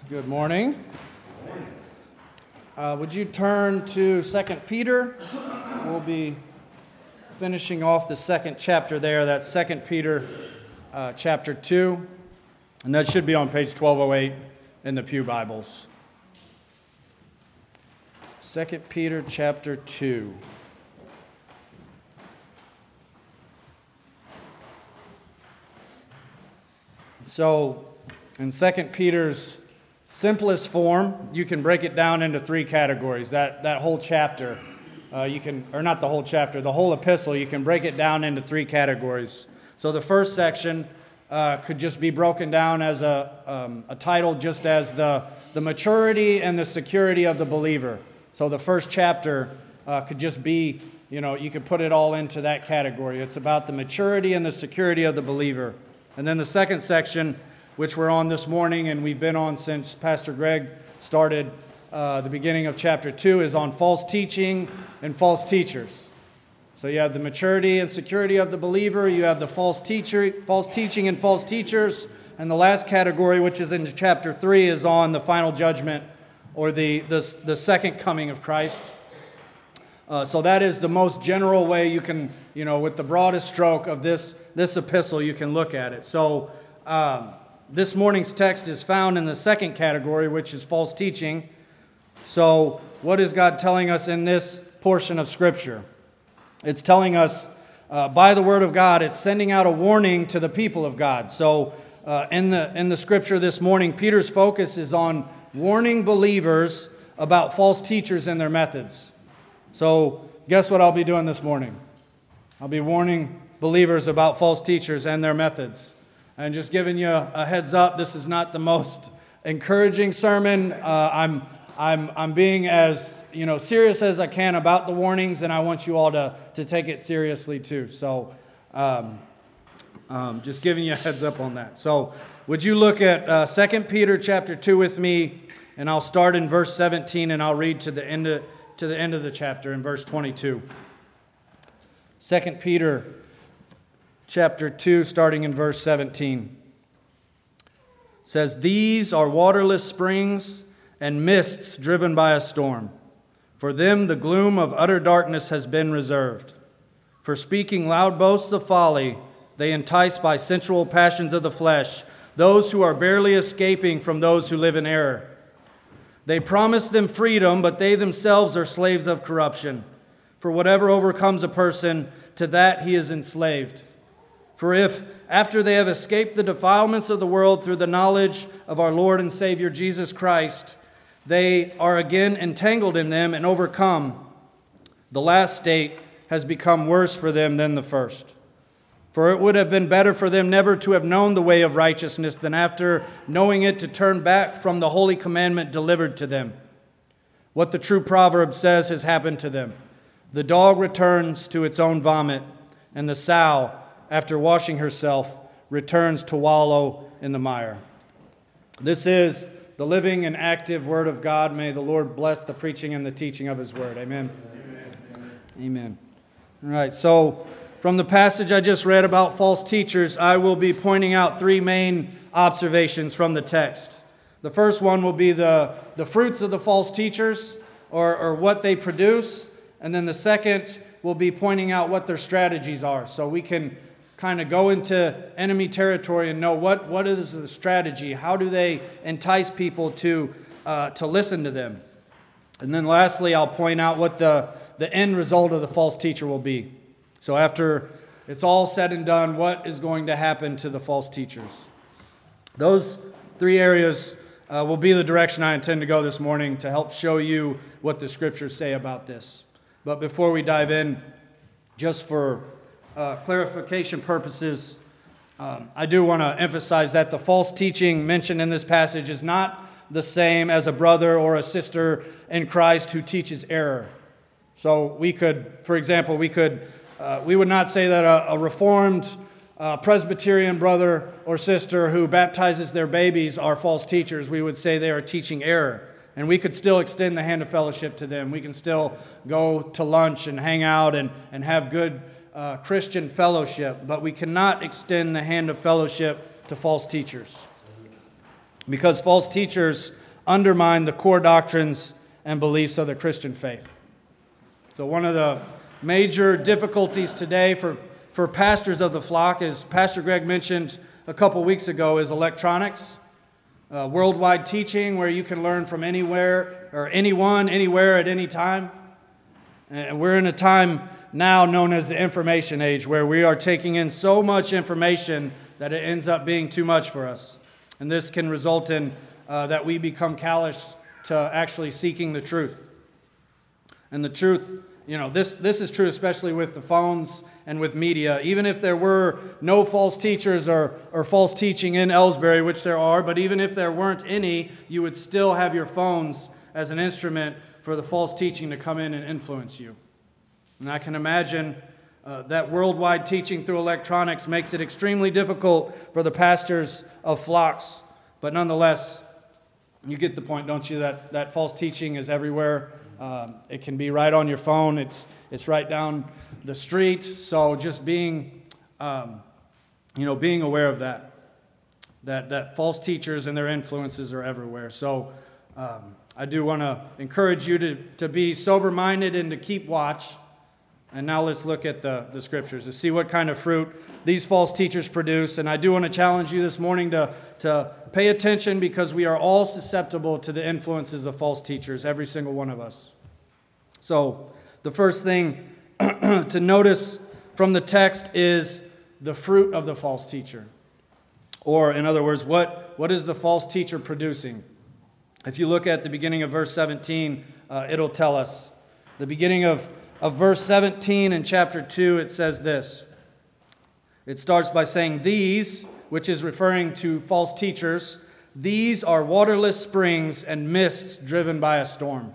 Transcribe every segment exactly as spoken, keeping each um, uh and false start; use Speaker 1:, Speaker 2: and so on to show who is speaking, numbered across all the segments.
Speaker 1: Good morning. Uh, would you turn to Second Peter? We'll be finishing off the second chapter there. That's Second Peter uh, chapter two. And that should be on page twelve oh eight in the Pew Bibles. Second Peter chapter two. So, in Second Peter's simplest form, you can break it down into three categories. That that whole chapter, uh, you can, or not the whole chapter, the whole epistle, you can break it down into three categories. So the first section uh, could just be broken down as a um, a title, just as the the maturity and the security of the believer. So the first chapter uh, could just be, you know, you could put it all into that category. It's about the maturity and the security of the believer. And then the second section, which we're on this morning and we've been on since Pastor Greg started uh, the beginning of chapter two, is on false teaching and false teachers. So you have the maturity and security of the believer, you have the false teacher, false teaching and false teachers, and the last category, which is in chapter three, is on the final judgment or the, the, the second coming of Christ. Uh, so that is the most general way you can, you know, with the broadest stroke of this, this epistle, you can look at it. So um, this morning's text is found in the second category, which is false teaching. So what is God telling us in this portion of Scripture? It's telling us uh, by the Word of God, it's sending out a warning to the people of God. So uh, in the in the Scripture this morning, Peter's focus is on warning believers about false teachers and their methods. So guess what I'll be doing this morning? I'll be warning believers about false teachers and their methods. And just giving you a heads up, this is not the most encouraging sermon. Uh, I'm I'm I'm being as, you know, serious as I can about the warnings, and I want you all to, to take it seriously too. So um, um, just giving you a heads up on that. So would you look at uh, Second Peter chapter two with me, and I'll start in verse seventeen, and I'll read to the end of to the end of the chapter in verse twenty-two. Second Peter chapter two, starting in verse seventeen. It says, "These are waterless springs and mists driven by a storm. For them the gloom of utter darkness has been reserved. For speaking loud boasts of folly, they entice by sensual passions of the flesh those who are barely escaping from those who live in error. They promise them freedom, but they themselves are slaves of corruption. For whatever overcomes a person, to that he is enslaved. For if, after they have escaped the defilements of the world through the knowledge of our Lord and Savior Jesus Christ, they are again entangled in them and overcome, the last state has become worse for them than the first. For it would have been better for them never to have known the way of righteousness than after knowing it to turn back from the holy commandment delivered to them. What the true proverb says has happened to them. The dog returns to its own vomit, and the sow, after washing herself, returns to wallow in the mire." This is the living and active Word of God. May the Lord bless the preaching and the teaching of His Word. Amen. Amen. Amen. All right, so from the passage I just read about false teachers, I will be pointing out three main observations from the text. The first one will be the, the fruits of the false teachers, or, or what they produce. And then the second will be pointing out what their strategies are. So we can kind of go into enemy territory and know what, what is the strategy. How do they entice people to, uh, to listen to them? And then lastly, I'll point out what the, the end result of the false teacher will be. So after it's all said and done, what is going to happen to the false teachers? Those three areas uh, will be the direction I intend to go this morning to help show you what the Scriptures say about this. But before we dive in, just for uh, clarification purposes, um, I do want to emphasize that the false teaching mentioned in this passage is not the same as a brother or a sister in Christ who teaches error. So we could, for example, we could Uh, we would not say that a, a Reformed uh, Presbyterian brother or sister who baptizes their babies are false teachers. We would say they are teaching error. And we could still extend the hand of fellowship to them. We can still go to lunch and hang out and, and have good uh, Christian fellowship. But we cannot extend the hand of fellowship to false teachers. because false teachers undermine the core doctrines and beliefs of the Christian faith. So one of the major difficulties today for, for pastors of the flock, as Pastor Greg mentioned a couple weeks ago, is electronics. Uh, worldwide teaching where you can learn from anywhere or anyone, anywhere at any time. And we're in a time now known as the information age where we are taking in so much information that it ends up being too much for us. And this can result in uh, that we become callous to actually seeking the truth. And the truth, you know, this, this is true especially with the phones and with media. Even if there were no false teachers or, or false teaching in Ellsbury, which there are, but even if there weren't any, you would still have your phones as an instrument for the false teaching to come in and influence you. And I can imagine uh, that worldwide teaching through electronics makes it extremely difficult for the pastors of flocks. But nonetheless, you get the point, don't you, that, that false teaching is everywhere. Um, it can be right on your phone. It's it's right down the street. So just being, um, you know, being aware of that, that that false teachers and their influences are everywhere. So um, I do want to encourage you to, to be sober-minded and to keep watch. And now let's look at the, the scriptures to see what kind of fruit these false teachers produce. And I do want to challenge you this morning to, to pay attention because we are all susceptible to the influences of false teachers, every single one of us. So the first thing to notice from the text is the fruit of the false teacher. Or in other words, what, what is the false teacher producing? If you look at the beginning of verse seventeen, uh, it'll tell us. The beginning of Of verse seventeen in chapter two, it says this. It starts by saying, "These," which is referring to false teachers, "these are waterless springs and mists driven by a storm."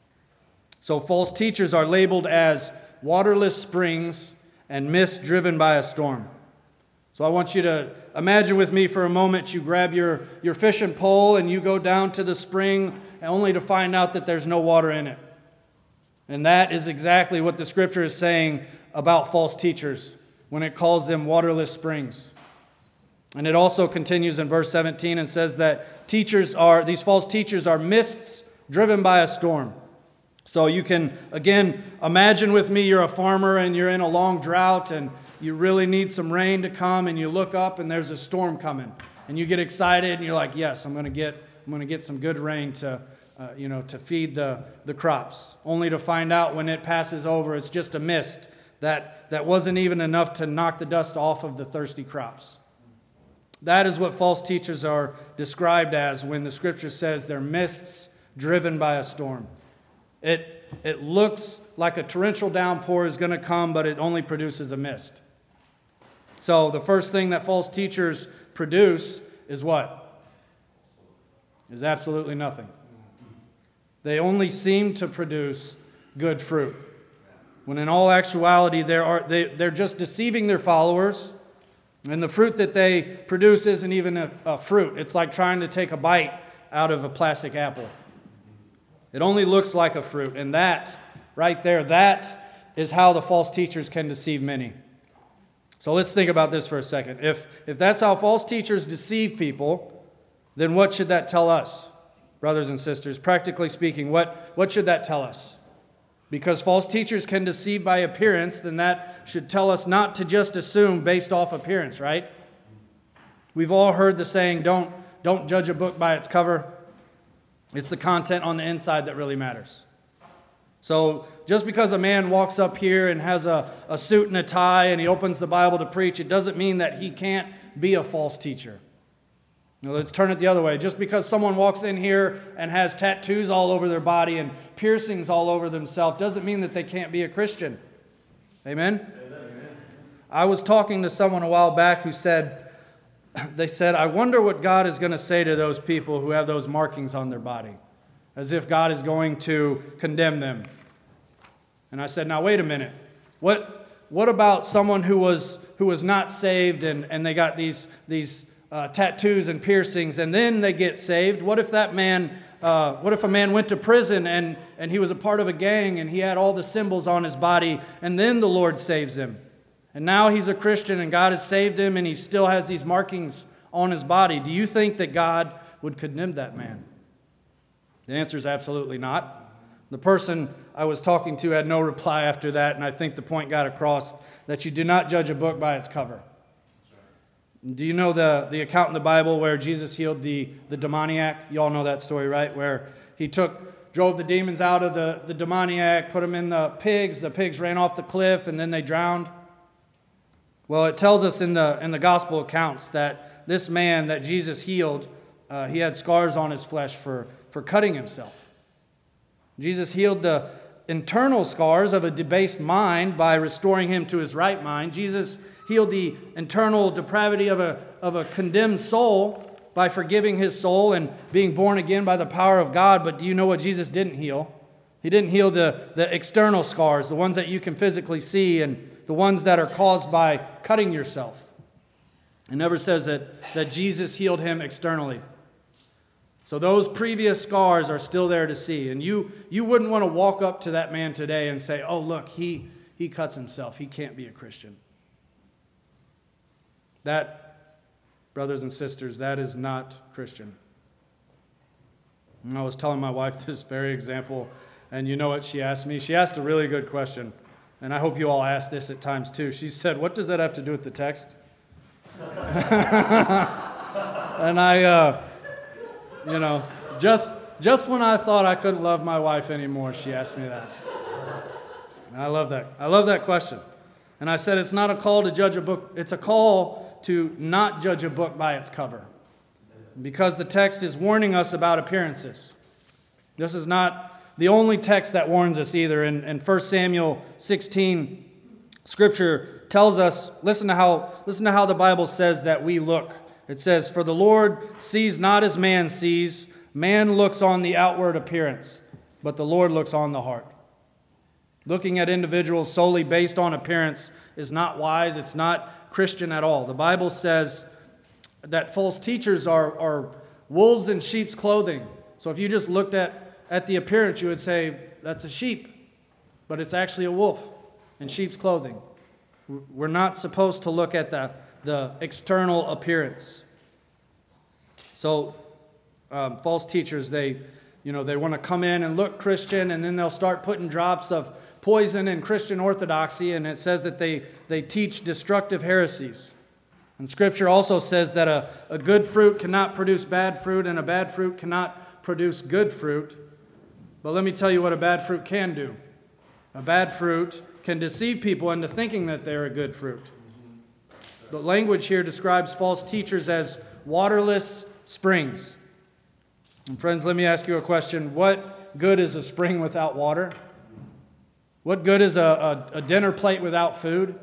Speaker 1: So false teachers are labeled as waterless springs and mists driven by a storm. So I want you to imagine with me for a moment, you grab your, your fishing pole and you go down to the spring only to find out that there's no water in it. And that is exactly what the scripture is saying about false teachers when it calls them waterless springs. And it also continues in verse seventeen and says that teachers are, these false teachers are mists driven by a storm. So you can, again, imagine with me you're a farmer and you're in a long drought and you really need some rain to come and you look up and there's a storm coming. And you get excited and you're like, yes, I'm going to get, I'm going to get some good rain to Uh, you know, to feed the, the crops, only to find out when it passes over, it's just a mist that, that wasn't even enough to knock the dust off of the thirsty crops. That is what false teachers are described as when the scripture says they're mists driven by a storm. It, it looks like a torrential downpour is going to come, but it only produces a mist. So the first thing that false teachers produce is what? Is absolutely nothing. They only seem to produce good fruit, when in all actuality they are, they, they're just deceiving their followers, and the fruit that they produce isn't even a, a fruit. It's like trying to take a bite out of a plastic apple. It only looks like a fruit, and that, right there, that is how the false teachers can deceive many. So let's think about this for a second. If, if that's how false teachers deceive people, then what should that tell us? Brothers and sisters, practically speaking, what, what should that tell us? Because false teachers can deceive by appearance, then that should tell us not to just assume based off appearance, right? We've all heard the saying, don't, don't judge a book by its cover. It's the content on the inside that really matters. So just because a man walks up here and has a, a suit and a tie and he opens the Bible to preach, it doesn't mean that he can't be a false teacher. Now let's turn it the other way. Just because someone walks in here and has tattoos all over their body and piercings all over themselves doesn't mean that they can't be a Christian. Amen? Amen. I was talking to someone a while back who said, they said, I wonder what God is going to say to those people who have those markings on their body, as if God is going to condemn them. And I said, now wait a minute. What what about someone who was who was not saved and, and they got these these Uh, tattoos and piercings, and then they get saved? What if that man, uh, what if a man went to prison and, and he was a part of a gang and he had all the symbols on his body, and then the Lord saves him? And now he's a Christian and God has saved him and he still has these markings on his body. Do you think that God would condemn that man? The answer is absolutely not. The person I was talking to had no reply after that, and I think the point got across that you do not judge a book by its cover. Do you know the, the account in the Bible where Jesus healed the, the demoniac? You all know that story, right? Where he took, drove the demons out of the, the demoniac, put them in the pigs, the pigs ran off the cliff, and then they drowned. Well, it tells us in the, in the gospel accounts that this man that Jesus healed, uh, he had scars on his flesh for, for cutting himself. Jesus healed the internal scars of a debased mind by restoring him to his right mind. Jesus healed the internal depravity of a, of a condemned soul by forgiving his soul and being born again by the power of God. But do you know what Jesus didn't heal? He didn't heal the, the external scars, the ones that you can physically see and the ones that are caused by cutting yourself. It never says that, that Jesus healed him externally. So those previous scars are still there to see. And you, you wouldn't want to walk up to that man today and say, oh, look, he, he cuts himself. He can't be a Christian. That, brothers and sisters, that is not Christian. And I was telling my wife this very example, and you know what she asked me? She asked a really good question, and I hope you all ask this at times too. She said, what does that have to do with the text? And I... Uh, You know, just just when I thought I couldn't love my wife anymore, she asked me that. And I love that. I love that question. And I said it's not a call to judge a book. It's a call to not judge a book by its cover. Because the text is warning us about appearances. This is not the only text that warns us either. In, in First Samuel sixteen, Scripture tells us, listen to how, listen to how the Bible says that we look. It says, for the Lord sees not as man sees. Man looks on the outward appearance, but the Lord looks on the heart. Looking at individuals solely based on appearance is not wise. It's not Christian at all. The Bible says that false teachers are, are wolves in sheep's clothing. So if you just looked at, at the appearance, you would say, that's a sheep. But it's actually a wolf in sheep's clothing. We're not supposed to look at the the external appearance. So um, false teachers, they, you know, they want to come in and look Christian, and then they'll start putting drops of poison in Christian orthodoxy, and it says that they, they teach destructive heresies. And Scripture also says that a, a good fruit cannot produce bad fruit, and a bad fruit cannot produce good fruit. But let me tell you what a bad fruit can do. A bad fruit can deceive people into thinking that they're a good fruit. The language here describes false teachers as waterless springs. And friends, let me ask you a question. What good is a spring without water? What good is a, a, a dinner plate without food?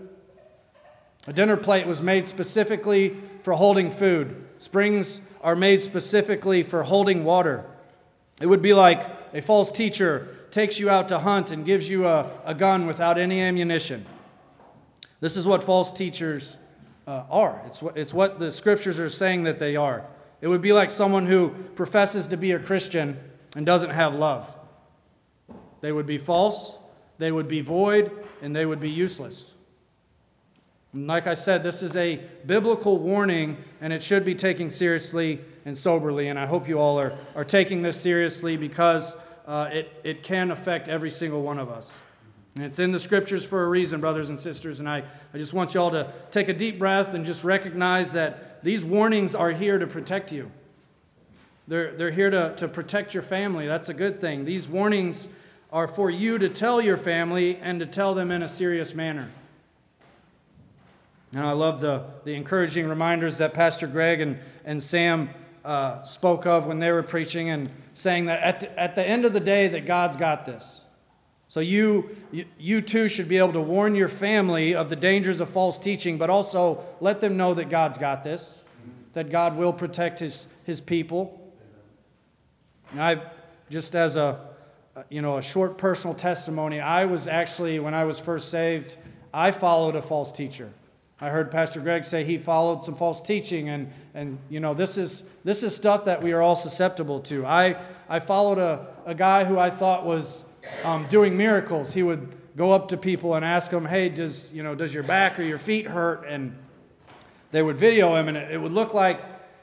Speaker 1: A dinner plate was made specifically for holding food. Springs are made specifically for holding water. It would be like a false teacher takes you out to hunt and gives you a, a gun without any ammunition. This is what false teachers Uh, are. It's what, it's what the Scriptures are saying that they are. It would be like someone who professes to be a Christian and doesn't have love. They would be false, they would be void, and they would be useless. And like I said, this is a biblical warning, and it should be taken seriously and soberly. And I hope you all are, are taking this seriously because uh, it, it can affect every single one of us. And it's in the Scriptures for a reason, brothers and sisters. And I, I just want you all to take a deep breath and just recognize that these warnings are here to protect you. They're, they're here to, to protect your family. That's a good thing. These warnings are for you to tell your family and to tell them in a serious manner. And I love the, the encouraging reminders that Pastor Greg and, and Sam uh, spoke of when they were preaching and saying that at the, at the end of the day that God's got this. So you, you you too should be able to warn your family of the dangers of false teaching, but also let them know that God's got this, that God will protect his, his people. And I, just as a, you know, a short personal testimony, I was actually, when I was first saved, I followed a false teacher. I heard Pastor Greg say he followed some false teaching, and, and you know, this is this is stuff that we are all susceptible to. I, I followed a, a guy who I thought was Um, doing miracles. He would go up to people and ask them, hey, does you know does your back or your feet hurt? And they would video him, and it, it would look like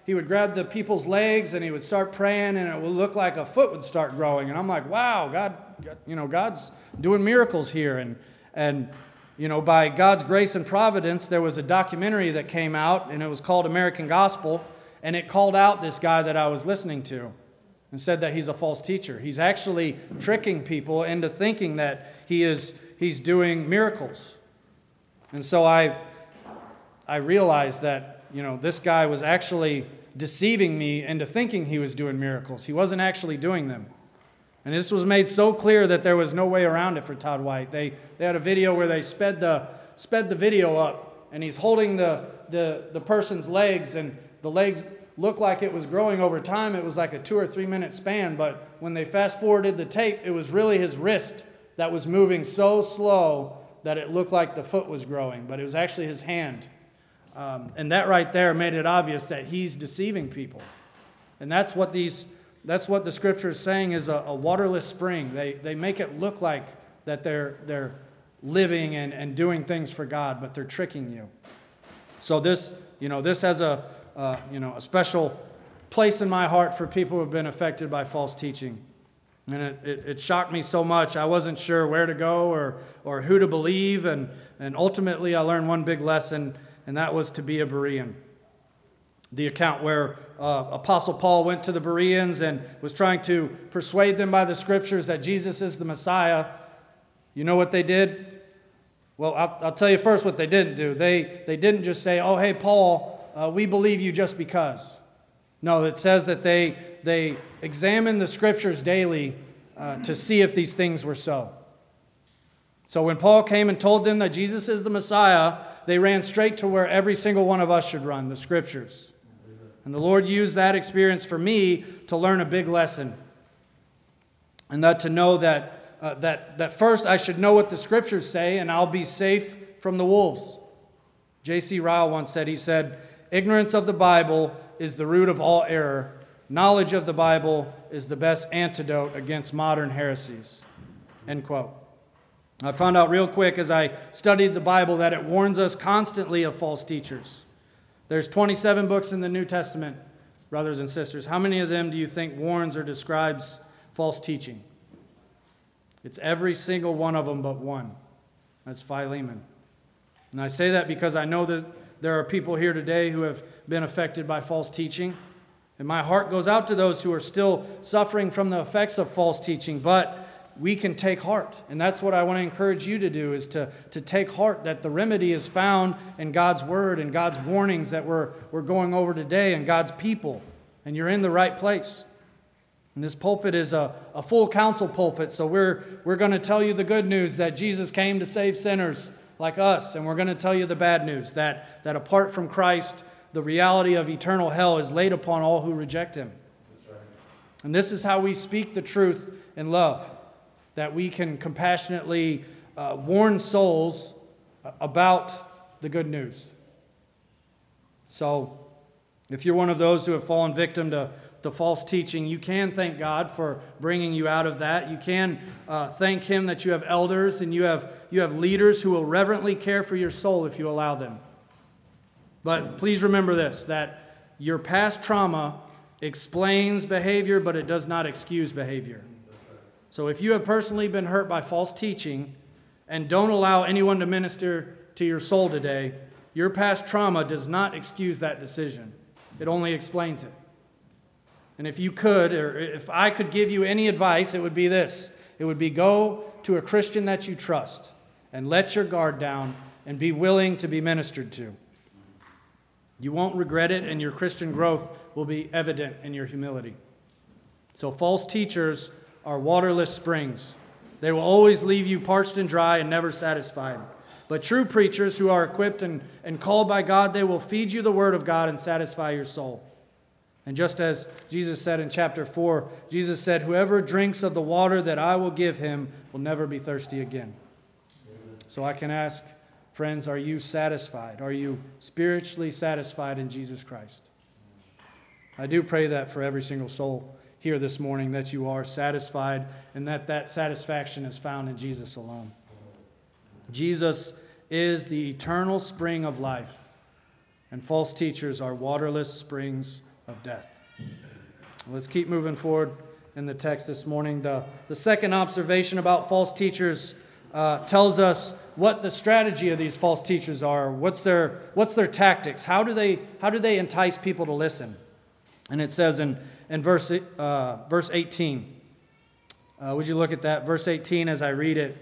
Speaker 1: he would grab the people's legs and he would start praying, and it would look like a foot would start growing. And I'm like, wow, God, you know, God's doing miracles here. And, and you know, by God's grace and providence, there was a documentary that came out, and it was called American Gospel, and it called out this guy that I was listening to and said that he's a false teacher. He's actually tricking people into thinking that he is he's doing miracles. And so I I realized that, you know, this guy was actually deceiving me into thinking he was doing miracles. He wasn't actually doing them. And this was made so clear that there was no way around it for Todd White. They they had a video where they sped the sped the video up, and he's holding the the, the person's legs, and the legs looked like it was growing over time. It was like a two or three minute span, but when they fast forwarded the tape, it was really his wrist that was moving so slow that it looked like the foot was growing, but it was actually his hand. Um, and that right there made it obvious that he's deceiving people. And that's what these, that's what the scripture is saying is a, a waterless spring. They they make it look like that they're they're living and, and doing things for God, but they're tricking you. So this, you know, this has a uh, you know a special place in my heart for people who have been affected by false teaching. And it, it, it shocked me so much. I wasn't sure where to go or or who to believe, and and ultimately I learned one big lesson. And that was to be a Berean. The account where uh, Apostle Paul went to the Bereans and was trying to persuade them by the scriptures that Jesus is the Messiah. You know what they did? Well, I'll, I'll tell you first what they didn't do. They, they didn't just say, oh, hey, Paul, uh, we believe you just because. No, it says that they, they examined the scriptures daily uh, to see if these things were so. So when Paul came and told them that Jesus is the Messiah, they ran straight to where every single one of us should run, the scriptures. And the Lord used that experience for me to learn a big lesson. And that to know that, uh, that, that first I should know what the scriptures say, and I'll be safe from the wolves. J C Ryle once said, he said, ignorance of the Bible is the root of all error. Knowledge of the Bible is the best antidote against modern heresies. End quote. I found out real quick as I studied the Bible that it warns us constantly of false teachers. There's twenty-seven books in the New Testament, brothers and sisters. How many of them do you think warns or describes false teaching? It's every single one of them but one. That's Philemon. And I say that because I know that there are people here today who have been affected by false teaching. And my heart goes out to those who are still suffering from the effects of false teaching, but we can take heart. And that's what I want to encourage you to do, is to, to take heart that the remedy is found in God's word and God's warnings that we're, we're going over today and God's people. And you're in the right place. And this pulpit is a, a full counsel pulpit, so we're, we're going to tell you the good news that Jesus came to save sinners like us. And we're going to tell you the bad news that, that apart from Christ, the reality of eternal hell is laid upon all who reject him. That's right. And this is how we speak the truth in love. That we can compassionately uh, warn souls about the good news. So, if you're one of those who have fallen victim to, to false teaching, you can thank God for bringing you out of that. You can uh, thank Him that you have elders and you have, you have leaders who will reverently care for your soul if you allow them. But please remember this, that your past trauma explains behavior, but it does not excuse behavior. So if you have personally been hurt by false teaching and don't allow anyone to minister to your soul today, your past trauma does not excuse that decision. It only explains it. And if you could, or if I could give you any advice, it would be this. It would be go to a Christian that you trust and let your guard down and be willing to be ministered to. You won't regret it, and your Christian growth will be evident in your humility. So false teachers are waterless springs. They will always leave you parched and dry and never satisfied. But true preachers who are equipped and, and called by God, they will feed you the word of God and satisfy your soul. And just as Jesus said in chapter four, Jesus said, whoever drinks of the water that I will give him will never be thirsty again. Amen. So I can ask, friends, are you satisfied? Are you spiritually satisfied in Jesus Christ? I do pray that for every single soul here this morning, that you are satisfied and that that satisfaction is found in Jesus alone. Jesus is the eternal spring of life, and false teachers are waterless springs of death. Let's keep moving forward in the text this morning. The, the second observation about false teachers uh, tells us what the strategy of these false teachers are. What's their, what's their tactics? How do they, how do they entice people to listen? And it says in, in verse, uh, verse eighteen, uh, would you look at that? Verse eighteen as I read it.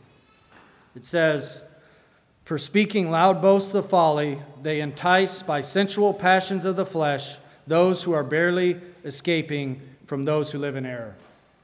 Speaker 1: It says, "For speaking loud boasts of folly, they entice by sensual passions of the flesh those who are barely escaping from those who live in error."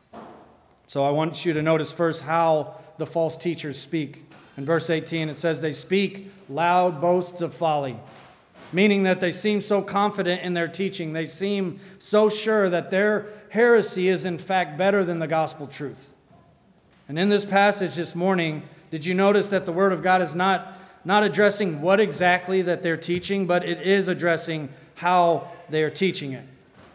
Speaker 1: So I want you to notice first how the false teachers speak. In verse eighteen, it says they speak loud boasts of folly, meaning that they seem so confident in their teaching. They seem so sure that their heresy is in fact better than the gospel truth. And in this passage this morning, did you notice that the Word of God is not, not addressing what exactly that they're teaching, but it is addressing how they are teaching it.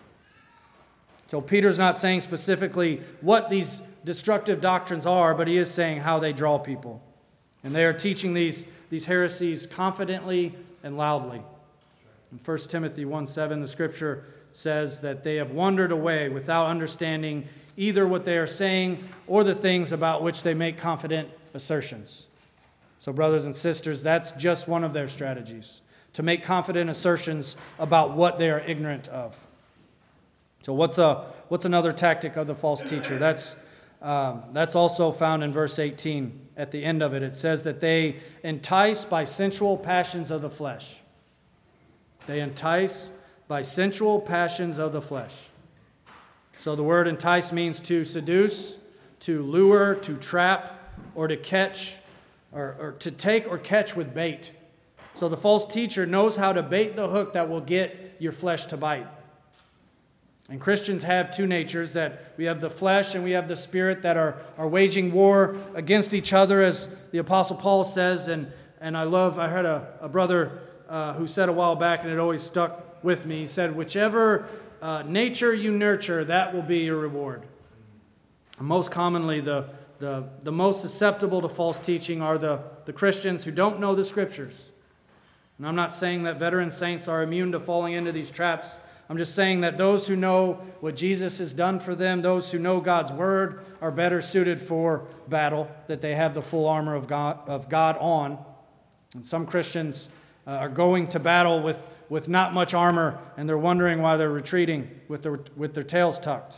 Speaker 1: So Peter's not saying specifically what these destructive doctrines are, but he is saying how they draw people. And they are teaching these, these heresies confidently and loudly. In First Timothy one seven, the scripture says that they have wandered away without understanding either what they are saying or the things about which they make confident assertions. So brothers and sisters, that's just one of their strategies, to make confident assertions about what they are ignorant of. So what's a what's another tactic of the false teacher? That's um, that's also found in verse eighteen. At the end of it, it says that they entice by sensual passions of the flesh. They entice by sensual passions of the flesh. So the word entice means to seduce, to lure, to trap, or to catch, or, or to take or catch with bait. So the false teacher knows how to bait the hook that will get your flesh to bite. And Christians have two natures, that we have the flesh and we have the spirit that are, are waging war against each other, as the Apostle Paul says. And, and I love, I heard a, a brother uh, who said a while back, and it always stuck with me. He said, whichever uh, nature you nurture, that will be your reward. And most commonly, the, the, the most susceptible to false teaching are the, the Christians who don't know the Scriptures. And I'm not saying that veteran saints are immune to falling into these traps. I'm just saying that those who know what Jesus has done for them, those who know God's Word, are better suited for battle, that they have the full armor of God, of God on. And some Christians uh, are going to battle with, with not much armor, and they're wondering why they're retreating with their, with their tails tucked.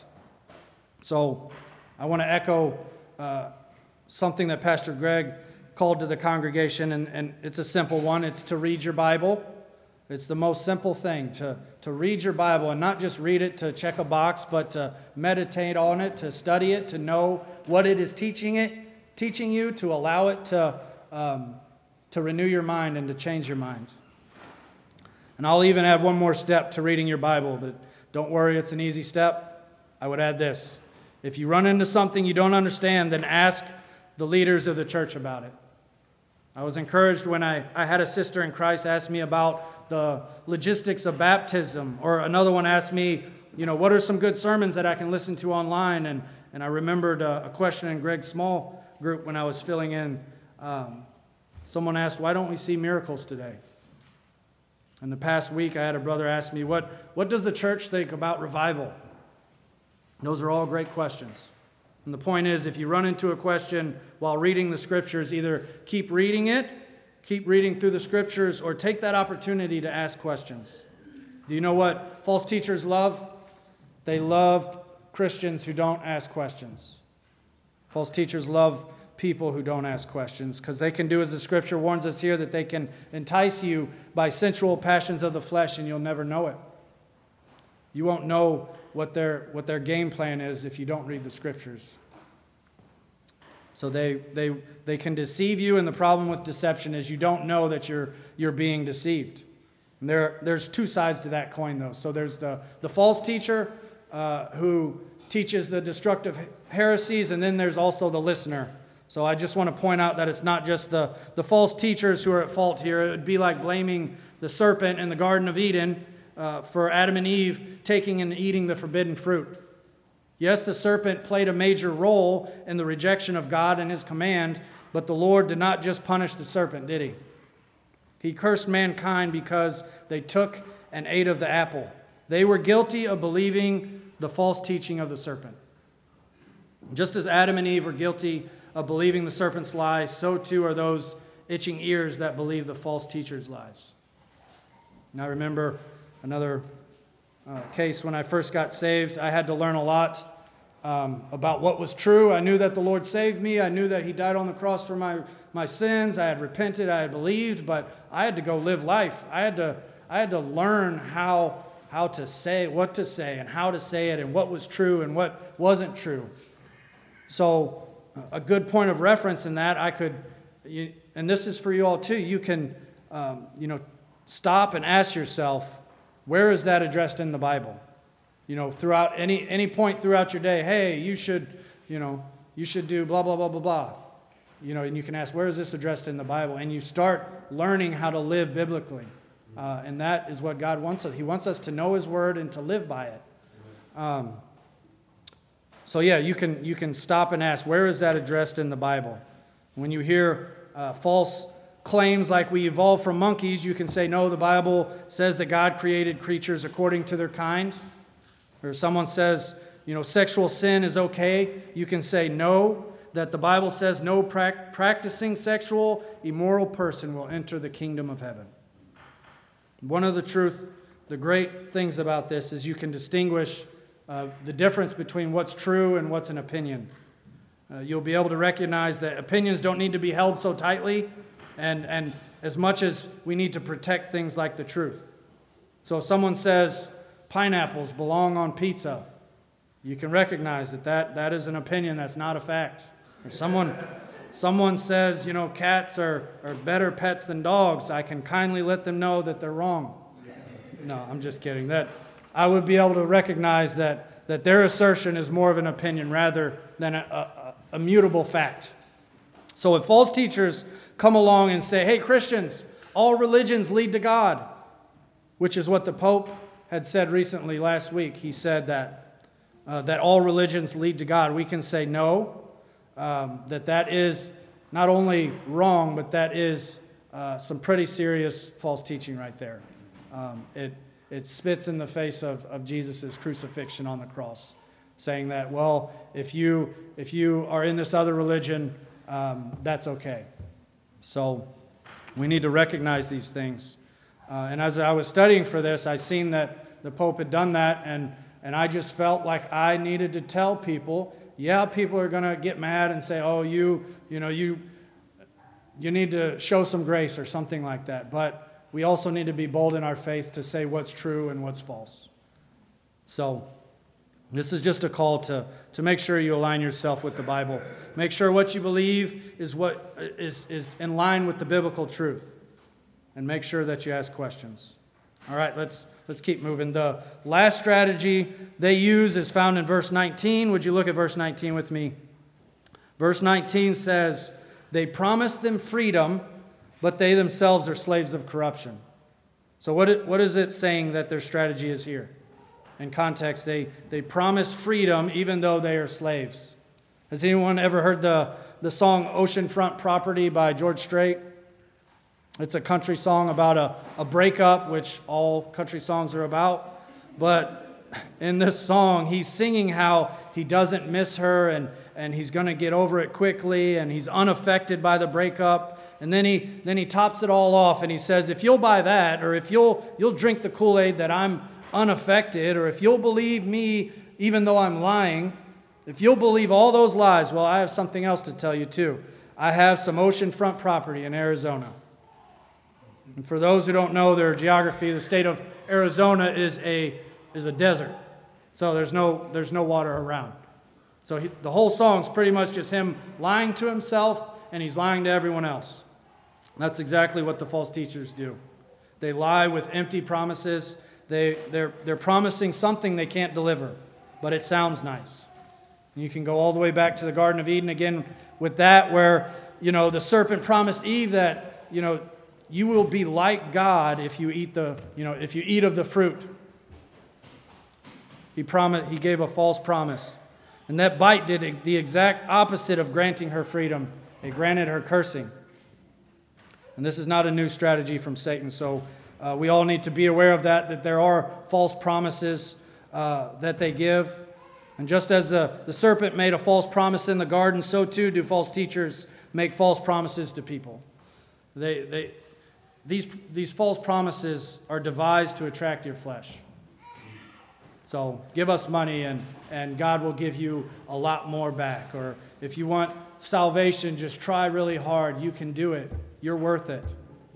Speaker 1: So I want to echo uh, something that Pastor Greg called to the congregation, and, and it's a simple one. It's to read your Bible. It's the most simple thing, to, to read your Bible, and not just read it to check a box, but to meditate on it, to study it, to know what it is teaching it, teaching you, to allow it to, um, to renew your mind and to change your mind. And I'll even add one more step to reading your Bible, but don't worry, it's an easy step. I would add this. If you run into something you don't understand, then ask the leaders of the church about it. I was encouraged when I, I had a sister in Christ ask me about the logistics of baptism, or another one asked me, you know, what are some good sermons that I can listen to online? And, and I remembered a, a question in Greg's small group when I was filling in. Um, someone asked, why don't we see miracles today? In the past week, I had a brother ask me, what, what does the church think about revival? Those are all great questions. And the point is, if you run into a question while reading the Scriptures, either keep reading it, keep reading through the Scriptures, or take that opportunity to ask questions. Do you know what false teachers love? They love Christians who don't ask questions. False teachers love people who don't ask questions, because they can do as the Scripture warns us here, that they can entice you by sensual passions of the flesh, and you'll never know it. You won't know what their what their game plan is if you don't read the Scriptures. So they they they can deceive you, and the problem with deception is you don't know that you're you're being deceived. And there there's two sides to that coin, though. So there's the the false teacher uh, who teaches the destructive heresies, and then there's also the listener. So I just want to point out that it's not just the the false teachers who are at fault here. It would be like blaming the serpent in the Garden of Eden uh, for Adam and Eve taking and eating the forbidden fruit. Yes, the serpent played a major role in the rejection of God and His command, but the Lord did not just punish the serpent, did He? He cursed mankind because they took and ate of the apple. They were guilty of believing the false teaching of the serpent. Just as Adam and Eve were guilty of believing the serpent's lies, so too are those itching ears that believe the false teacher's lies. And I remember another uh, case when I first got saved. I had to learn a lot um, about what was true. I knew that the Lord saved me. I knew that He died on the cross for my, my sins. I had repented. I had believed, but I had to go live life. I had to I had to learn how how to say, what to say, and how to say it, and what was true and what wasn't true. So a good point of reference in that, I could, you, and this is for you all too, you can, um, you know, stop and ask yourself, where is that addressed in the Bible? You know, throughout any any point throughout your day, hey, you should, you know, you should do blah, blah, blah, blah, blah. You know, and you can ask, where is this addressed in the Bible? And you start learning how to live biblically. Uh, and that is what God wants us. He wants us to know His Word and to live by it. Um, so yeah, you can you can stop and ask, where is that addressed in the Bible? When you hear uh, false claims like we evolved from monkeys, you can say, no, the Bible says that God created creatures according to their kind. Or someone says, you know, sexual sin is okay. You can say, no, that the Bible says no pra- practicing sexual, immoral person will enter the kingdom of heaven. One of the truth, the great things about this is you can distinguish uh, the difference between what's true and what's an opinion. Uh, you'll be able to recognize that opinions don't need to be held so tightly, and, and as much as we need to protect things like the truth. So if someone says pineapples belong on pizza, you can recognize that that, that is an opinion, that's not a fact. Or someone... Someone says, you know, cats are, are better pets than dogs, I can kindly let them know that they're wrong. No, I'm just kidding. That I would be able to recognize that, that their assertion is more of an opinion rather than a, a, a mutable fact. So if false teachers come along and say, hey, Christians, all religions lead to God, which is what the Pope had said recently last week. He said that, uh, that all religions lead to God. We can say no. Um, that that is not only wrong, but that is uh, some pretty serious false teaching right there. Um, it it spits in the face of, of Jesus' crucifixion on the cross, saying that, well, if you if you are in this other religion, um, that's okay. So we need to recognize these things. Uh, and as I was studying for this, I seen that the Pope had done that, and and I just felt like I needed to tell people. Yeah, people are going to get mad and say, oh, you, you know, you, you need to show some grace or something like that. But we also need to be bold in our faith to say what's true and what's false. So this is just a call to, to make sure you align yourself with the Bible. Make sure what you believe is what is, is in line with the biblical truth. And make sure that you ask questions. All right, let's Let's keep moving. The last strategy they use is found in verse nineteen. Would you look at verse nineteen with me? Verse nineteen says, they promise them freedom, but they themselves are slaves of corruption. So what, what is it saying that their strategy is here? In context, they, they promise freedom even though they are slaves. Has anyone ever heard the, the song Oceanfront Property by George Strait? It's a country song about a, a breakup, which all country songs are about. But in this song, he's singing how he doesn't miss her and, and he's going to get over it quickly and he's unaffected by the breakup. And then he then he tops it all off and he says, if you'll buy that, or if you'll you'll drink the Kool-Aid that I'm unaffected, or if you'll believe me even though I'm lying, if you'll believe all those lies, well, I have something else to tell you too. I have some oceanfront property in Arizona. And for those who don't know their geography, the state of Arizona is a is a desert. So there's no there's no water around. So he, the whole song's pretty much just him lying to himself and he's lying to everyone else. That's exactly what the false teachers do. They lie with empty promises. They they're they're promising something they can't deliver, but it sounds nice. And you can go all the way back to the Garden of Eden again with that, where you know the serpent promised Eve that you know. You will be like God if you eat the, you know, if you eat of the fruit. He promised, he gave a false promise. And that bite did the exact opposite of granting her freedom. It granted her cursing. And this is not a new strategy from Satan. So Uh, we all need to be aware of that, that there are false promises uh, that they give. And just as the, the serpent made a false promise in the garden, so too do false teachers make false promises to people. They, they, these, these false promises are devised to attract your flesh. So give us money and, and God will give you a lot more back. Or if you want salvation, just try really hard. You can do it. You're worth it.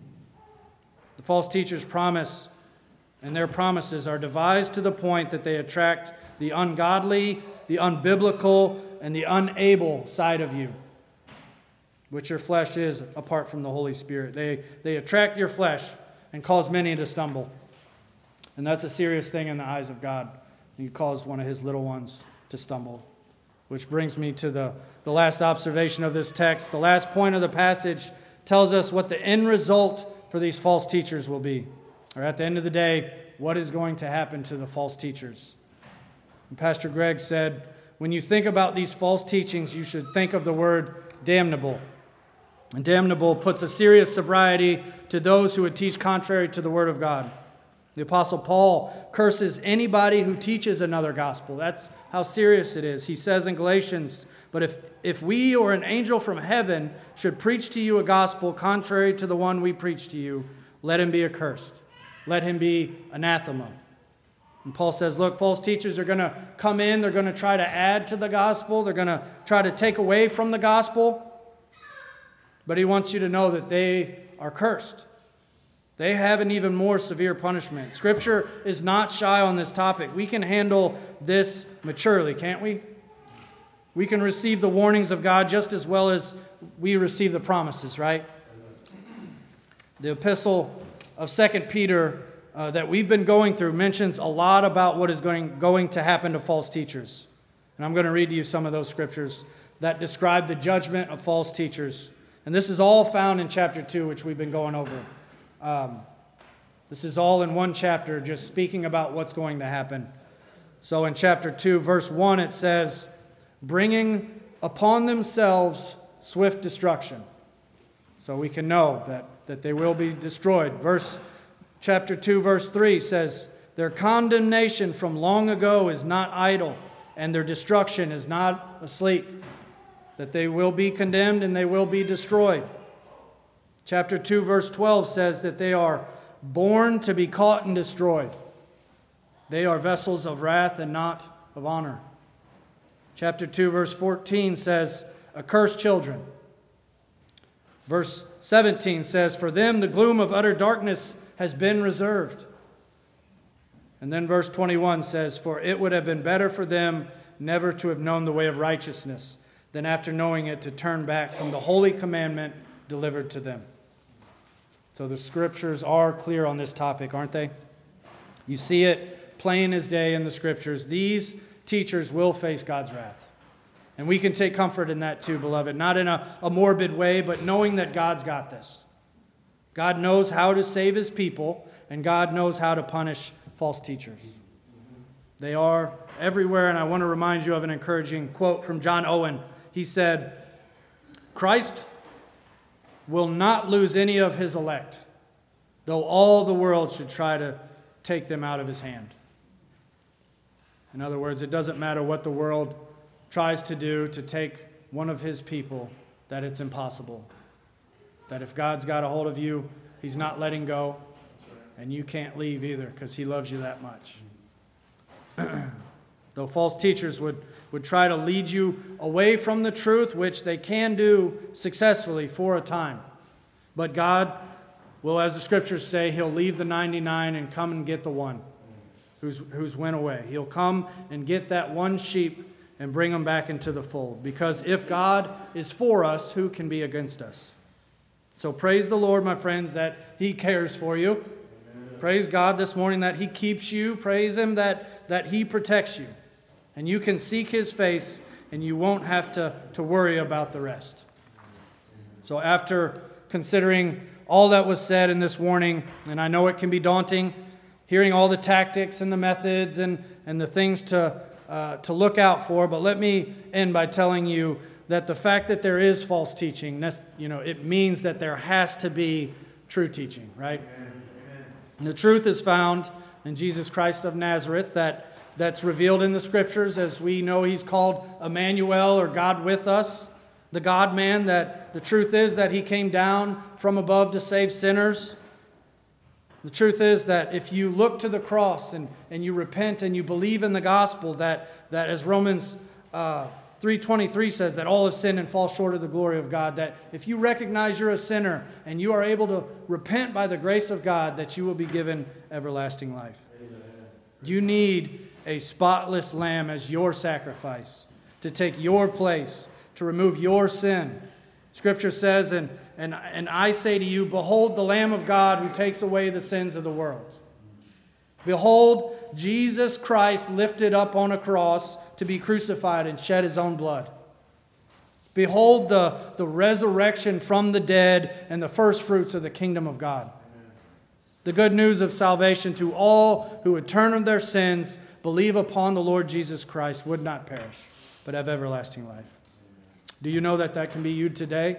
Speaker 1: The false teachers promise, and their promises are devised to the point that they attract the ungodly, the unbiblical, and the unable side of you, which your flesh is apart from the Holy Spirit. They, they attract your flesh and cause many to stumble. And that's a serious thing in the eyes of God. He caused one of his little ones to stumble. Which brings me to the, the last observation of this text. The last point of the passage tells us what the end result for these false teachers will be. Or at the end of the day, what is going to happen to the false teachers. And Pastor Greg said, when you think about these false teachings, you should think of the word damnable. And damnable puts a serious sobriety to those who would teach contrary to the word of God. The Apostle Paul curses anybody who teaches another gospel. That's how serious it is. He says in Galatians, but if, if we or an angel from heaven should preach to you a gospel contrary to the one we preach to you, let him be accursed. Let him be anathema. And Paul says, look, false teachers are going to come in. They're going to try to add to the gospel. They're going to try to take away from the gospel. But he wants you to know that they are cursed. They have an even more severe punishment. Scripture is not shy on this topic. We can handle this maturely, can't we? We can receive the warnings of God just as well as we receive the promises, right? The epistle of Second Peter uh, that we've been going through mentions a lot about what is going, going to happen to false teachers. And I'm going to read to you some of those scriptures that describe the judgment of false teachers. And this is all found in chapter two, which we've been going over. Um, this is all in one chapter, just speaking about what's going to happen. So in chapter two, verse one, it says, bringing upon themselves swift destruction. So we can know that, that they will be destroyed. Verse chapter two, verse three says, their condemnation from long ago is not idle, and their destruction is not asleep. That they will be condemned and they will be destroyed. Chapter two, verse twelve says that they are born to be caught and destroyed. They are vessels of wrath and not of honor. Chapter two, verse fourteen says, accursed children. Verse seventeen says, for them the gloom of utter darkness has been reserved. And then verse twenty-one says, for it would have been better for them never to have known the way of righteousness than after knowing it to turn back from the holy commandment delivered to them. So the scriptures are clear on this topic, aren't they? You see it plain as day in the scriptures. These teachers will face God's wrath. And we can take comfort in that too, beloved. Not in a, a morbid way, but knowing that God's got this. God knows how to save his people, and God knows how to punish false teachers. They are everywhere, and I want to remind you of an encouraging quote from John Owen. He said, Christ will not lose any of his elect, though all the world should try to take them out of his hand. In other words, it doesn't matter what the world tries to do to take one of his people, that it's impossible. That if God's got a hold of you, he's not letting go, and you can't leave either because he loves you that much. Though false teachers would, would try to lead you away from the truth, which they can do successfully for a time. But God will, as the scriptures say, he'll leave the ninety-nine and come and get the one who's, who's went away. He'll come and get that one sheep and bring them back into the fold. Because if God is for us, who can be against us? So praise the Lord, my friends, that he cares for you. Amen. Praise God this morning that he keeps you. Praise him that, that he protects you. And you can seek his face, and you won't have to, to worry about the rest. So after considering all that was said in this warning, and I know it can be daunting, hearing all the tactics and the methods and, and the things to, uh, to look out for, but let me end by telling you that the fact that there is false teaching, you know, it means that there has to be true teaching, right? Amen. And the truth is found in Jesus Christ of Nazareth that, that's revealed in the Scriptures, as we know He's called Emmanuel, or God with us, the God-man. That the truth is that He came down from above to save sinners. The truth is that if you look to the cross and, and you repent and you believe in the gospel, that, that as Romans uh, three twenty-three says, that all have sinned and fall short of the glory of God, that if you recognize you're a sinner and you are able to repent by the grace of God, that you will be given everlasting life. Amen. You need a spotless lamb as your sacrifice to take your place, to remove your sin. Scripture says, and, and, and I say to you, behold the Lamb of God who takes away the sins of the world. Behold, Jesus Christ lifted up on a cross to be crucified and shed His own blood. Behold the, the resurrection from the dead and the first fruits of the kingdom of God. Amen. The good news of salvation to all who would turn from their sins, believe upon the Lord Jesus Christ, would not perish, but have everlasting life. Do you know that that can be you today?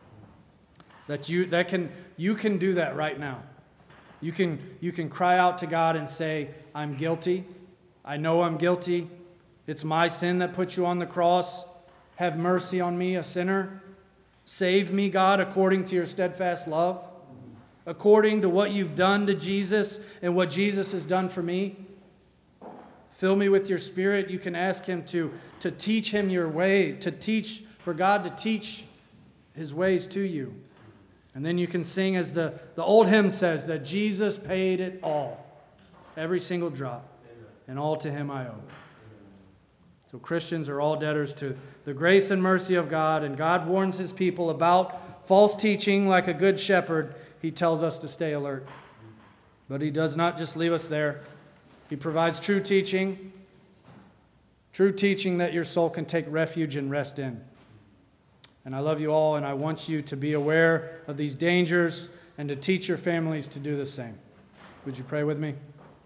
Speaker 1: That you that can you can do that right now. You can you can cry out to God and say, I'm guilty. I know I'm guilty. It's my sin that put you on the cross. Have mercy on me, a sinner. Save me, God, according to your steadfast love, according to what you've done to Jesus and what Jesus has done for me. Fill me with your Spirit. You can ask Him to, to teach Him your way, to teach, for God to teach His ways to you. And then you can sing, as the, the old hymn says, that Jesus paid it all, every single drop, and all to Him I owe. So Christians are all debtors to the grace and mercy of God, and God warns His people about false teaching. Like a good shepherd, He tells us to stay alert. But He does not just leave us there. He provides true teaching, true teaching that your soul can take refuge and rest in. And I love you all, and I want you to be aware of these dangers and to teach your families to do the same. Would you pray with me?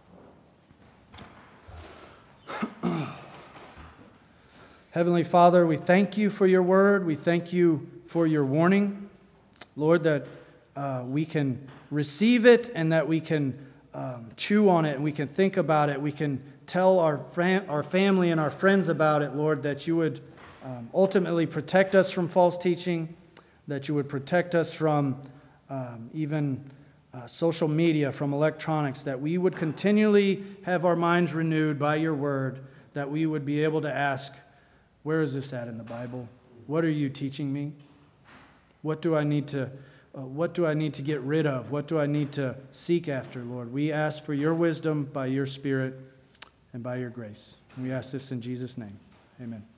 Speaker 1: Heavenly Father, we thank you for your word. We thank you for your warning. Lord, that uh, we can receive it and that we can um, chew on it and we can think about it. We can tell our, fam- our family and our friends about it, Lord, that you would um, ultimately protect us from false teaching, that you would protect us from um, even uh, social media, from electronics, that we would continually have our minds renewed by your word, that we would be able to ask, where is this at in the Bible? What are you teaching me? What do I need to uh, what do I need to get rid of? What do I need to seek after, Lord? We ask for your wisdom by your Spirit and by your grace. And we ask this in Jesus' name. Amen.